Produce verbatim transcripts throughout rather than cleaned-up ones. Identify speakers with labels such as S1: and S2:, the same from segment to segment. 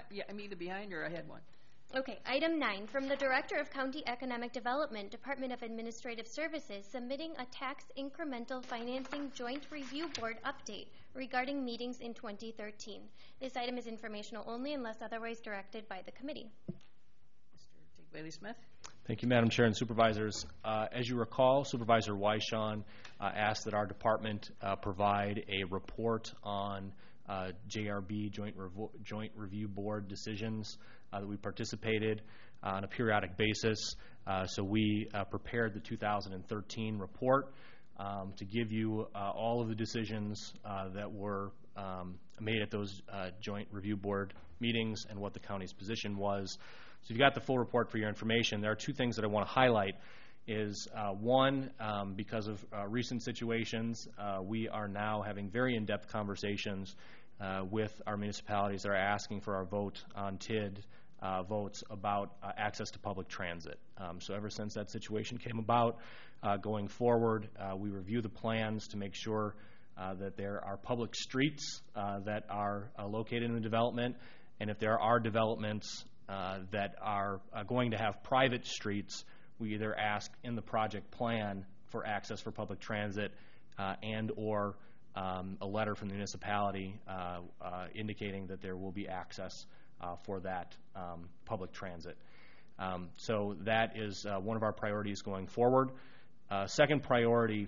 S1: yeah, I'm either behind or I had one.
S2: Okay, item nine, from the Director of County Economic Development, Department of Administrative Services, submitting a tax incremental financing joint review board update regarding meetings in twenty thirteen. This item is informational only unless otherwise directed by the committee.
S1: Mister Bailey-Smith.
S3: Thank you, Madam Chair and Supervisors. Uh, as you recall, Supervisor Wyshawn uh, asked that our department uh, provide a report on uh, J R B, Joint, Revo Joint Review Board decisions uh, that we participated uh, on a periodic basis. Uh, so we uh, prepared the two thousand thirteen report um, to give you uh, all of the decisions uh, that were um, made at those uh, Joint Review Board meetings and what the county's position was. So you've got the full report for your information. There are two things that I want to highlight. Is uh, one, um, because of uh, recent situations, uh, we are now having very in-depth conversations uh, with our municipalities that are asking for our vote on T I D uh, votes about uh, access to public transit. Um, so ever since that situation came about, uh, going forward, uh, we review the plans to make sure uh, that there are public streets uh, that are uh, located in the development, and if there are developments uh, that are uh, going to have private streets, we either ask in the project plan for access for public transit uh, and or um, a letter from the municipality uh, uh, indicating that there will be access uh, for that um, public transit. Um, so that is uh, one of our priorities going forward. Uh, second priority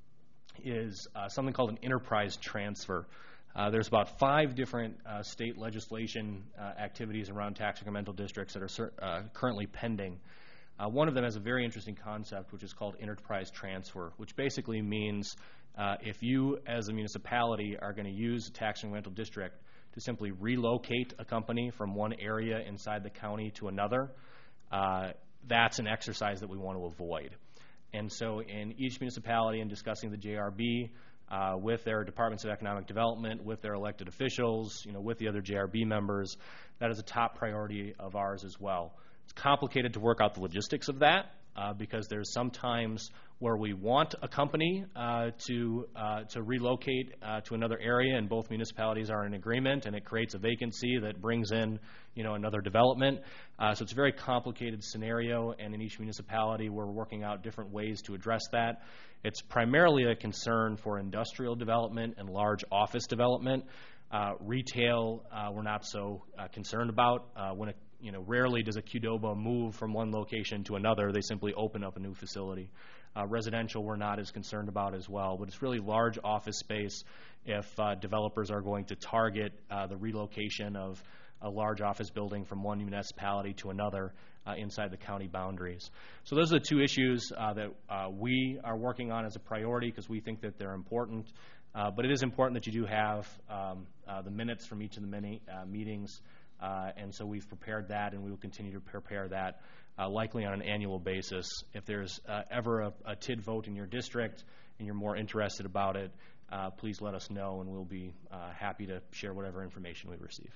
S3: is uh, something called an enterprise transfer. Uh, there's about five different uh, state legislation uh, activities around tax incremental districts that are uh, currently pending. Uh, one of them has a very interesting concept, which is called enterprise transfer, which basically means uh, if you as a municipality are going to use a tax incremental district to simply relocate a company from one area inside the county to another, uh, that's an exercise that we want to avoid. And so in each municipality, in discussing the J R B uh, with their departments of economic development, with their elected officials, you know, with the other J R B members, that is a top priority of ours as well. It's complicated to work out the logistics of that uh, because there's some times where we want a company uh, to uh, to relocate uh, to another area, and both municipalities are in agreement, and it creates a vacancy that brings in, you know, another development. Uh, so it's a very complicated scenario, and in each municipality we're working out different ways to address that. It's primarily a concern for industrial development and large office development. Uh, retail, uh, we're not so uh, concerned about. Uh, when a You know, rarely does a Qdoba move from one location to another. They simply open up a new facility. Uh, residential, we're not as concerned about as well, but it's really large office space if uh, developers are going to target uh, the relocation of a large office building from one municipality to another uh, inside the county boundaries. So those are the two issues uh, that uh, we are working on as a priority because we think that they're important. Uh, but it is important that you do have um, uh, the minutes from each of the many uh, meetings. Uh, and so we've prepared that, and we will continue to prepare that uh, likely on an annual basis. If there's uh, ever a, a T I D vote in your district and you're more interested about it, uh, please let us know, and we'll be uh, happy to share whatever information we receive.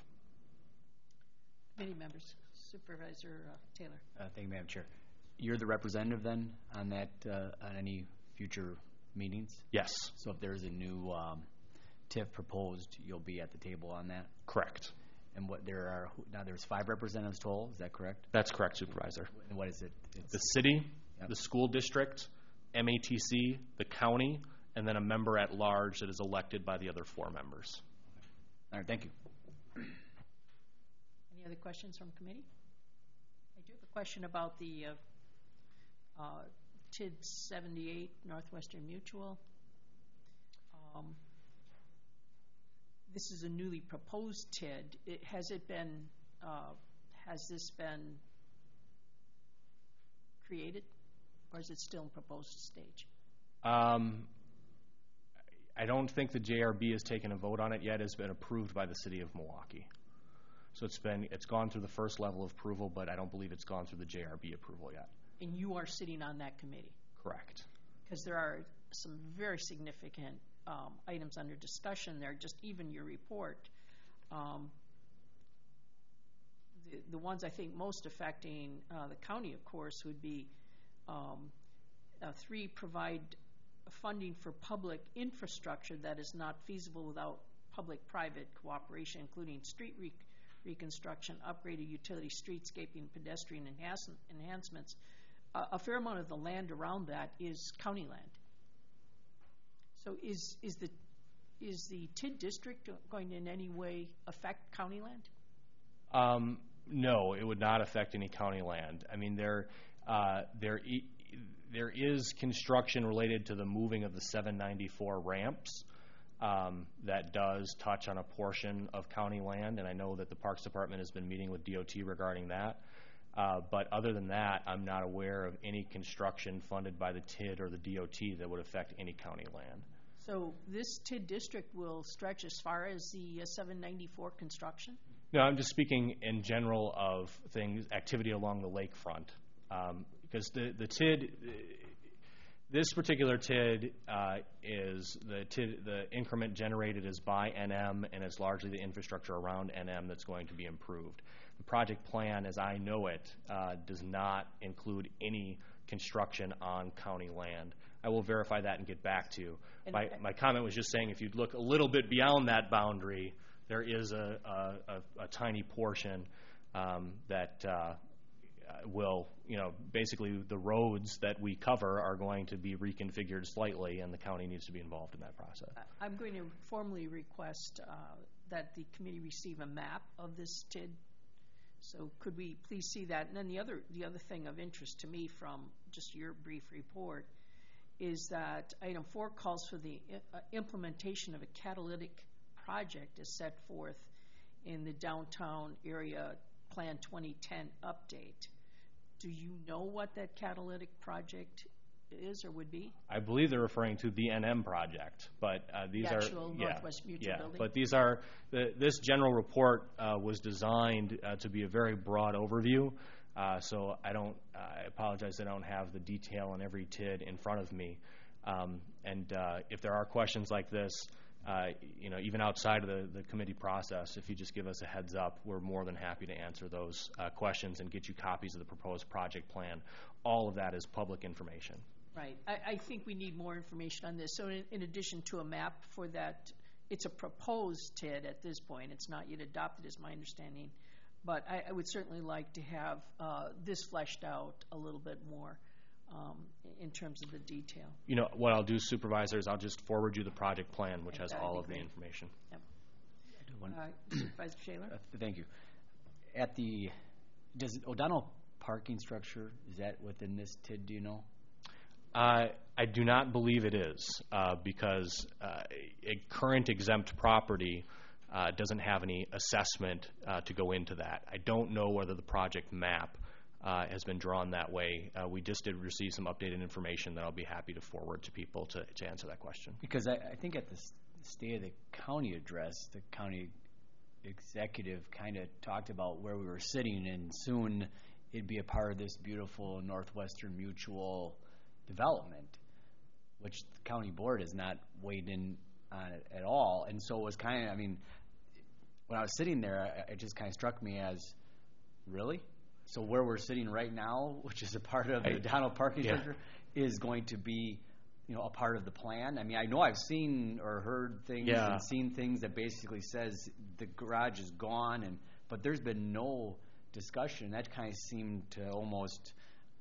S1: Committee members. Supervisor uh, Taylor.
S4: Uh, thank you, Madam Chair. You're the representative then on that uh, on any future meetings?
S3: Yes.
S4: So if there's a new um, T I F proposed, you'll be at the table on that?
S3: Correct.
S4: And what there are now, there's five representatives total. Is that correct?
S3: That's correct, Supervisor.
S4: And what is it? It's
S3: the city,
S4: yep.
S3: the school district, M A T C, the county, and then a member at large that is elected by the other four members.
S4: All right. Thank you.
S1: Any other questions from committee? I do have a question about the uh, uh, T I D seventy-eight Northwestern Mutual. Um, This is a newly proposed T I D. It, has it been, uh, has this been created, or is it still in proposed stage?
S3: Um, I don't think the J R B has taken a vote on it yet. It's been approved by the city of Milwaukee. So it's been, it's gone through the first level of approval, but I don't believe it's gone through the J R B approval yet.
S1: And you are sitting on that committee?
S3: Correct.
S1: Because there are some very significant Um, items under discussion there, just even your report. Um, the, the ones I think most affecting uh, the county, of course, would be um, uh, three, provide funding for public infrastructure that is not feasible without public-private cooperation, including street re reconstruction, upgraded utility, streetscaping, pedestrian enhance- enhancements. Uh, a fair amount of the land around that is county land. So is, is the, is the T I D district going to in any way affect county land?
S3: Um, no, it would not affect any county land. I mean, there, uh, there, e- there is construction related to the moving of the seven ninety-four ramps um, that does touch on a portion of county land, and I know that the Parks Department has been meeting with D O T regarding that. Uh, but other than that, I'm not aware of any construction funded by the T I D or the D O T that would affect any county land.
S1: So this T I D district will stretch as far as the uh, seven ninety-four construction?
S3: No, I'm just speaking in general of things, activity along the lakefront. Um, because the, the T I D, uh, this particular T I D uh, is, the T I D, the increment generated is by N M, and it's largely the infrastructure around N M that's going to be improved. The project plan, as I know it, uh, does not include any construction on county land. I will verify that and get back to you. My, my comment was just saying if you'd look a little bit beyond that boundary, there is a, a, a, a tiny portion um, that uh, will, you know, basically the roads that we cover are going to be reconfigured slightly, and the county needs to be involved in that process.
S1: I'm going to formally request uh, that the committee receive a map of this T I D. So could we please see that? And then the other, the other thing of interest to me from just your brief report is that item four calls for the uh, implementation of a catalytic project as set forth in the downtown area plan twenty ten update. Do you know what that catalytic project is or would be?
S3: I believe they're referring to the N M project, but uh, these
S1: the
S3: are
S1: actual
S3: yeah,
S1: Northwest Mutual
S3: yeah.
S1: building?
S3: But these are the, this general report uh, was designed uh, to be a very broad overview. Uh, so I don't. I apologize. I don't have the detail on every T I D in front of me. Um, and uh, if there are questions like this, uh, you know, even outside of the, the committee process, if you just give us a heads up, we're more than happy to answer those uh, questions and get you copies of the proposed project plan. All of that is public information.
S1: Right. I, I think we need more information on this. So in, in addition to a map for that, it's a proposed T I D at this point. It's not yet adopted, is my understanding. But I, I would certainly like to have uh, this fleshed out a little bit more um, in terms of the detail.
S3: You know, what I'll do, supervisors, I'll just forward you the project plan, which has
S1: That'd
S3: all
S1: be
S3: of
S1: great.
S3: the information.
S1: Yep.
S4: One-
S1: Uh, Supervisor Shaler?
S4: Uh, Thank you. At the, does O'Donnell parking structure, is that within this T I D, do you know?
S3: Uh, I do not believe it is, uh, because uh, a current exempt property uh, doesn't have any assessment uh, to go into that. I don't know whether the project map uh, has been drawn that way. Uh, we just did receive some updated information that I'll be happy to forward to people to, to answer that question.
S4: Because I, I think at the s- State of the County address, the county executive kind of talked about where we were sitting, and soon it'd be a part of this beautiful Northwestern Mutual development, which the county board has not weighed in on it at all. And so it was kind of, I mean, when I was sitting there, I- it just kind of struck me as, really? So where we're sitting right now, which is a part of the
S3: I-
S4: Donald parking
S3: yeah.
S4: structure, is going to be, you know, a part of the plan? I mean, I know I've seen or heard things
S3: Yeah.
S4: and seen things that basically says the garage is gone, and but there's been no discussion. That kind of seemed to almost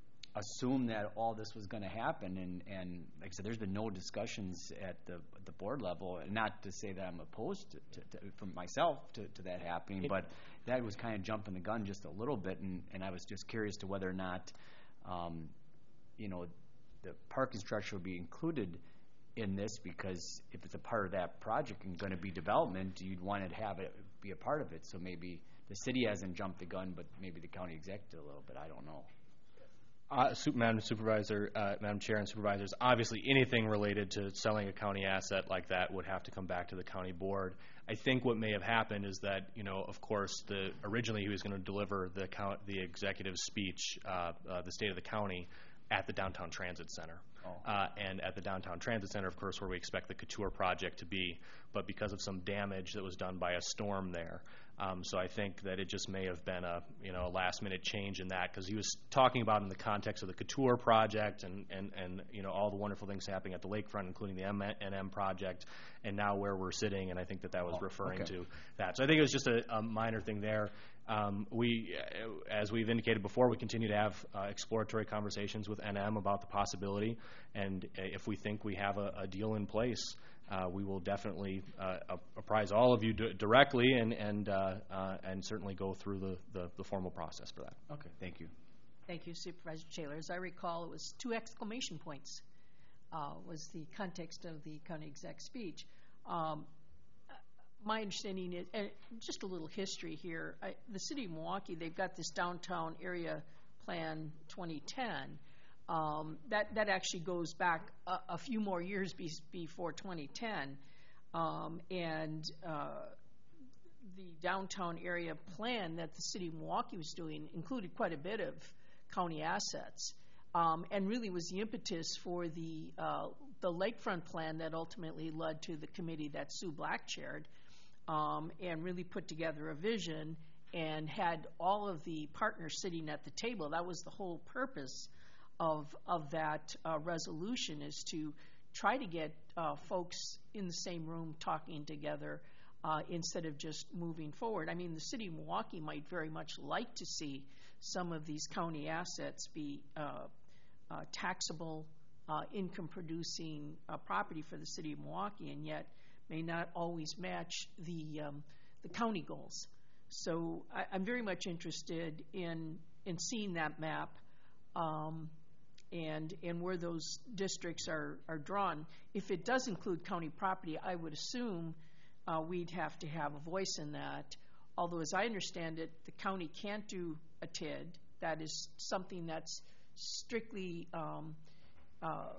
S4: assume that all this was going to happen, and, and like I said, there's been no discussions at the the board level. And not to say that I'm opposed to, to, to from myself to, to that happening,
S3: It-
S4: but that was kind of jumping the gun just a little bit, and, and I was just curious to whether or not, um, you know, the parking structure would be included in this, because if it's a part of that project and going to be development, you'd want to have it be a part of it. So maybe the city hasn't jumped the gun, but maybe the county executive a little bit. I don't know.
S3: Uh, Su- Madam Supervisor, uh, Madam Chair and Supervisors, obviously anything related to selling a county asset like that would have to come back to the county board. I think what may have happened is that, you know, of course, the originally he was going to deliver the count, the executive speech, uh, uh, the state of the county, at the Downtown Transit Center.
S4: Oh.
S3: Uh, and at the Downtown Transit Center, of course, where we expect the Couture project to be. But because of some damage that was done by a storm there, Um, so I think that it just may have been a, you know, a last-minute change in that, because he was talking about in the context of the Couture project and, and, and you know, all the wonderful things happening at the lakefront, including the M and M project, and now where we're sitting, and I think that that was
S4: Oh,
S3: referring
S4: okay.
S3: to that. So I think it was just a, a minor thing there. Um, we, uh, as we've indicated before, we continue to have uh, exploratory conversations with N M about the possibility, and uh, if we think we have a, a deal in place, Uh, we will definitely uh, apprise all of you d- directly and and uh, uh, and certainly go through the, the, the formal process for that.
S4: Okay, thank you.
S1: Thank you, Supervisor Taylor. As I recall, it was two exclamation points uh, was the context of the county exec speech. Um, my understanding is, and just a little history here, I, the city of Milwaukee, they've got this downtown area plan twenty ten. Um, that, that actually goes back a, a few more years be, before twenty ten. Um, and uh, the downtown area plan that the city of Milwaukee was doing included quite a bit of county assets, um, and really was the impetus for the, uh, the lakefront plan that ultimately led to the committee that Sue Black chaired, um, and really put together a vision and had all of the partners sitting at the table. That was the whole purpose of of that uh, resolution, is to try to get uh, folks in the same room talking together uh, instead of just moving forward. I mean, the city of Milwaukee might very much like to see some of these county assets be uh, uh, taxable, uh, income-producing uh, property for the city of Milwaukee, and yet may not always match the um, the county goals. So I, I'm very much interested in in seeing that map. Um, and and where those districts are, are drawn. If it does include county property, I would assume uh, we'd have to have a voice in that. Although, as I understand it, the county can't do a T I D. That is something that's strictly um, uh,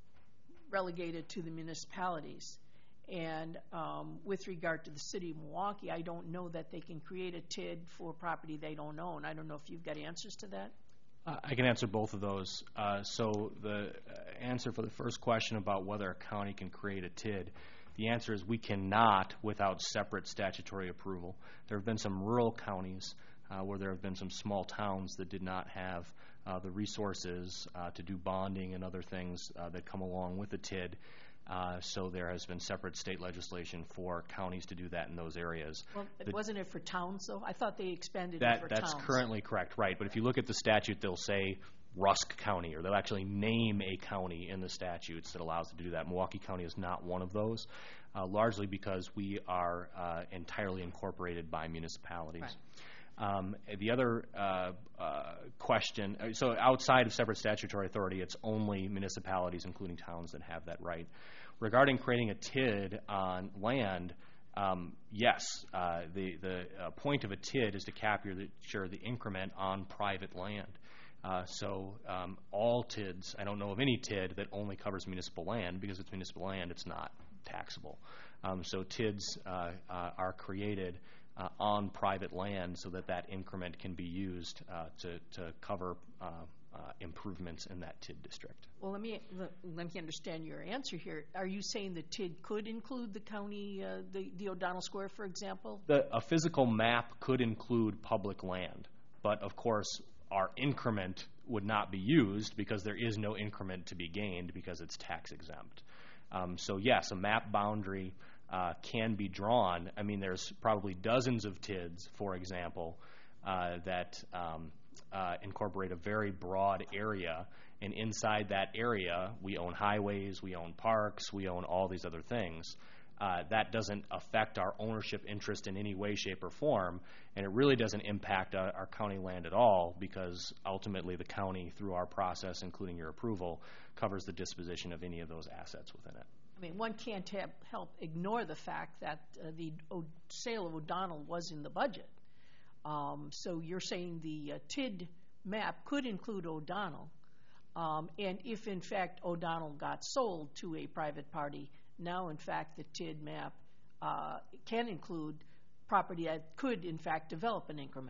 S1: relegated to the municipalities. And um, with regard to the city of Milwaukee, I don't know that they can create a T I D for property they don't own. I don't know if you've got answers to that.
S3: Uh, I can answer both of those. Uh, so the uh, answer for the first question about whether a county can create a T I D, the answer is we cannot without separate statutory approval. There have been some rural counties uh, where there have been some small towns that did not have uh, the resources uh, to do bonding and other things uh, that come along with a T I D. Uh, so there has been separate state legislation for counties to do that in those areas.
S1: Well,
S3: The-
S1: wasn't it for towns, though? I thought they expanded it
S3: That,
S1: for
S3: that's
S1: towns.
S3: currently correct, right. But if you look at the statute, they'll say Rusk County, or they'll actually name a county in the statutes that allows them to do that. Milwaukee County is not one of those, uh, largely because we are uh, entirely incorporated by municipalities.
S1: Right.
S3: Um, the other uh, uh, question, uh, so outside of separate statutory authority, it's only municipalities, including towns, that have that right. Regarding creating a T I D on land, um, yes, uh, the, the uh, point of a T I D is to capture the, sure, the increment on private land. Uh, so um, all T I Ds, I don't know of any T I D that only covers municipal land, because it's municipal land, it's not taxable. Um, so T I Ds uh, uh, are created uh, on private land so that that increment can be used uh, to, to cover uh, uh, improvements in that T I D district.
S1: Well, let me let, let me understand your answer here. Are you saying the T I D could include the county, uh, the, the O'Donnell Square, for example?
S3: The, a physical map could include public land, but of course our increment would not be used because there is no increment to be gained because it's tax exempt. Um, so yes, a map boundary uh, can be drawn. I mean, there's probably dozens of T I Ds, for example, uh, that um, uh, incorporate a very broad area, and inside that area we own highways, we own parks, we own all these other things. Uh, that doesn't affect our ownership interest in any way, shape, or form, and it really doesn't impact uh, our county land at all, because ultimately the county, through our process, including your approval, covers the disposition of any of those assets within it.
S1: I mean, one can't have, help ignore the fact that uh, the o- sale of O'Donnell was in the budget. Um, so you're saying the uh, T I D map could include O'Donnell, um, and if in fact O'Donnell got sold to a private party, now in fact the T I D map uh, can include property that could in fact develop an increment.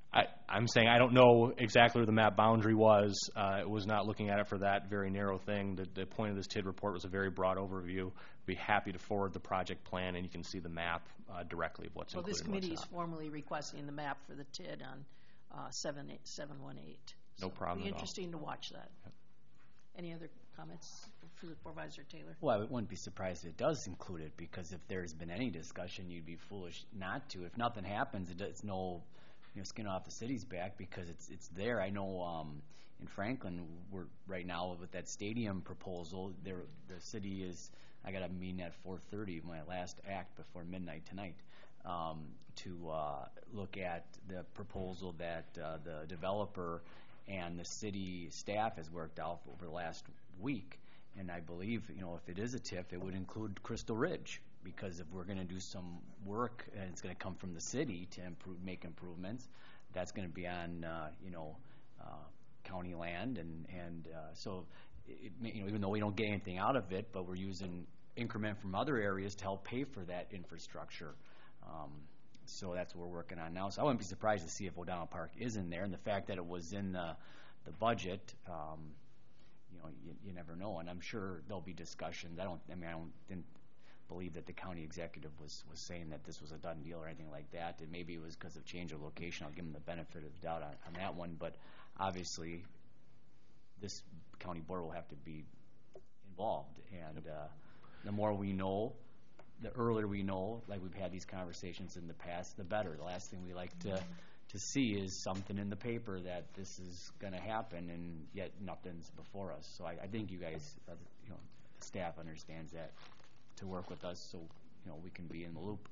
S3: I, I'm saying I don't know exactly where the map boundary was. Uh, it was not looking at it for that very narrow thing. The, the point of this T I D report was a very broad overview. I'd be happy to forward the project plan, and you can see the map uh, directly of what's
S1: Well,
S3: included
S1: this
S3: and what's
S1: committee is
S3: not.
S1: formally requesting the map for the T I D on uh, seven eight seven one eight.
S3: No problem
S1: It'll
S3: at
S1: be
S3: all.
S1: interesting to watch that. Any other comments for Supervisor Taylor?
S4: Well, I wouldn't be surprised if it does include it, because if there's been any discussion, you'd be foolish not to. If nothing happens, it- it's no, you know, skin off the city's back, because it's it's there. I know um, in Franklin, we're right now with that stadium proposal. There, the city is. I got a meeting at four thirty, my last act before midnight tonight, um, to uh, look at the proposal that uh, the developer and the city staff has worked out over the last week. And I believe, you know, if it is a T I F, it would include Crystal Ridge, because if we're going to do some work and it's going to come from the city to improve, make improvements, that's going to be on, uh, you know, uh, county land, and and uh, so, it, may- you know, even though we don't get anything out of it, but we're using increment from other areas to help pay for that infrastructure. Um, so that's what we're working on now. So I wouldn't be surprised to see if O'Donnell Park is in there, and the fact that it was in the the budget. Um, You know, you, you never know, and I'm sure there'll be discussions. I don't, I mean, I don't, didn't believe that the county executive was, was saying that this was a done deal or anything like that, and maybe it was because of change of location. I'll give them the benefit of the doubt on, on that one, but obviously, this county board will have to be involved, and uh, the more we know, the earlier we know, like we've had these conversations in the past, the better. The last thing we like to to see is something in the paper that this is going to happen, and yet nothing's before us. So I, I think you guys, uh, you know, staff understands that, to work with us so, you know, we can be in the loop.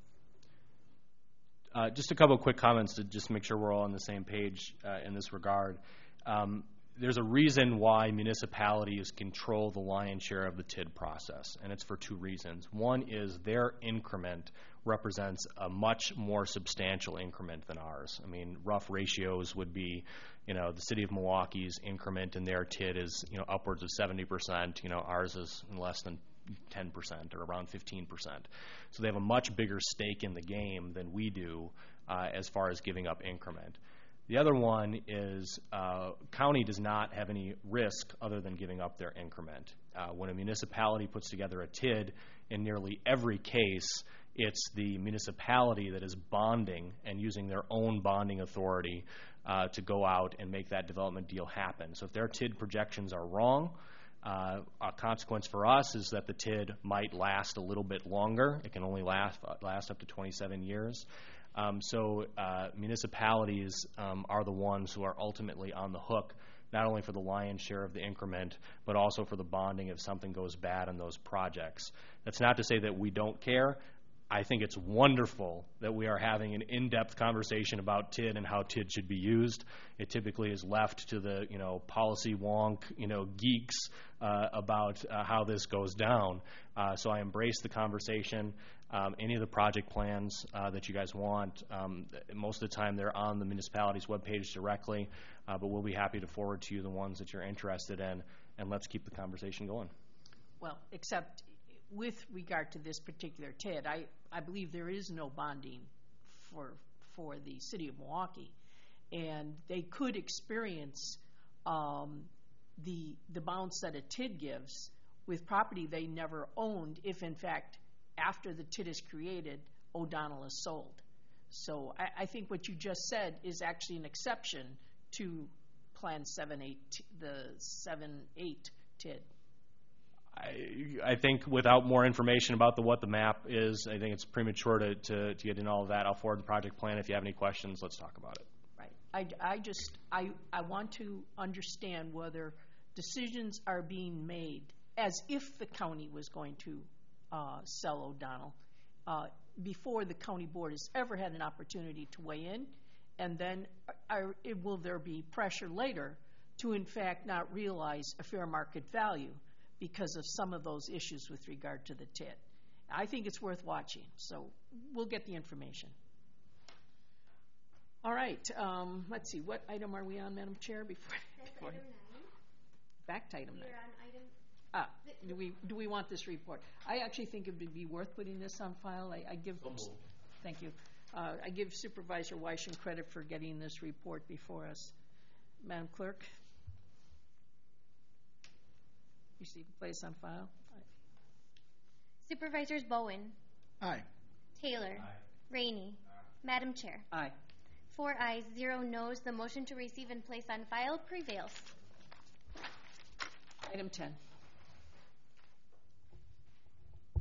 S3: Uh, just a couple of quick comments to just make sure we're all on the same page uh, in this regard. Um, there's a reason why municipalities control the lion's share of the T I D process, and it's for two reasons. One is their increment represents a much more substantial increment than ours. I mean, rough ratios would be, you know, the city of Milwaukee's increment in their T I D is, you know, upwards of seventy percent. You know, ours is less than ten percent or around fifteen percent. So they have a much bigger stake in the game than we do uh, as far as giving up increment. The other one is uh, county does not have any risk other than giving up their increment. Uh, when a municipality puts together a T I D, in nearly every case, it's the municipality that is bonding and using their own bonding authority uh, to go out and make that development deal happen. So if their T I D projections are wrong, uh, a consequence for us is that the T I D might last a little bit longer. It can only last, last up to twenty-seven years. Um, so uh, municipalities um, are the ones who are ultimately on the hook, not only for the lion's share of the increment, but also for the bonding if something goes bad in those projects. That's not to say that we don't care. I think it's wonderful that we are having an in-depth conversation about T I D and how T I D should be used. It typically is left to the, you know, policy wonk, you know, geeks uh, about uh, how this goes down. Uh, so I embrace the conversation. Um, any of the project plans uh, that you guys want, um, most of the time they're on the municipality's webpage directly, uh, but we'll be happy to forward to you the ones that you're interested in, and let's keep the conversation going.
S1: Well, except with regard to this particular T I D, I, I believe there is no bonding for for the city of Milwaukee, and they could experience um, the the bounce that a T I D gives with property they never owned if, in fact, after the T I D is created, O'Donnell is sold. So I, I think what you just said is actually an exception to Plan seven eight, the seven eight T I D.
S3: I, I think without more information about the what the map is, I think it's premature to, to, to get in all of that. I'll forward the project plan. If you have any questions, let's talk about it.
S1: Right. I, I just, I, I want to understand whether decisions are being made as if the county was going to uh, sell O'Donnell uh, before the county board has ever had an opportunity to weigh in, and then are, it, will there be pressure later to in fact not realize a fair market value because of some of those issues with regard to the T I D. I think it's worth watching, so we'll get the information. All right, um, let's see, what item are we on, Madam Chair? Before,
S2: That's
S1: before
S2: item nine.
S1: back to item nine.
S2: We're on item,
S1: Ah, do we do we want this report? I actually think it would be worth putting this on file. I, I give. Thank you. Uh, I give Supervisor Weishan credit for getting this report before us. Madam Clerk? Receive and place on file.
S2: Supervisors Bowen,
S5: Aye.
S2: Taylor, Rainey. Madam Chair.
S1: Aye.
S2: Four ayes, zero noes. The motion to receive and place on file prevails.
S1: Item ten.